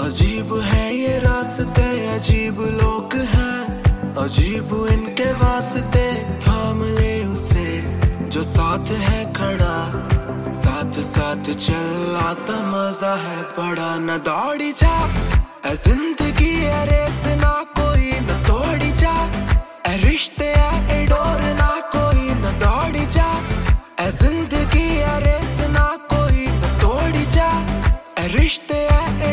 अजीब है ये रास्ते, अजीब लोग हैं, अजीब इनके वास्ते। थाम ले उसे जो साथ है खड़ा, साथ साथ चलाता मजा है बड़ा। न दौड़ी जा ए जिंदगी, ए रेस ना कोई न तोड़ी जा, ए रिश्ते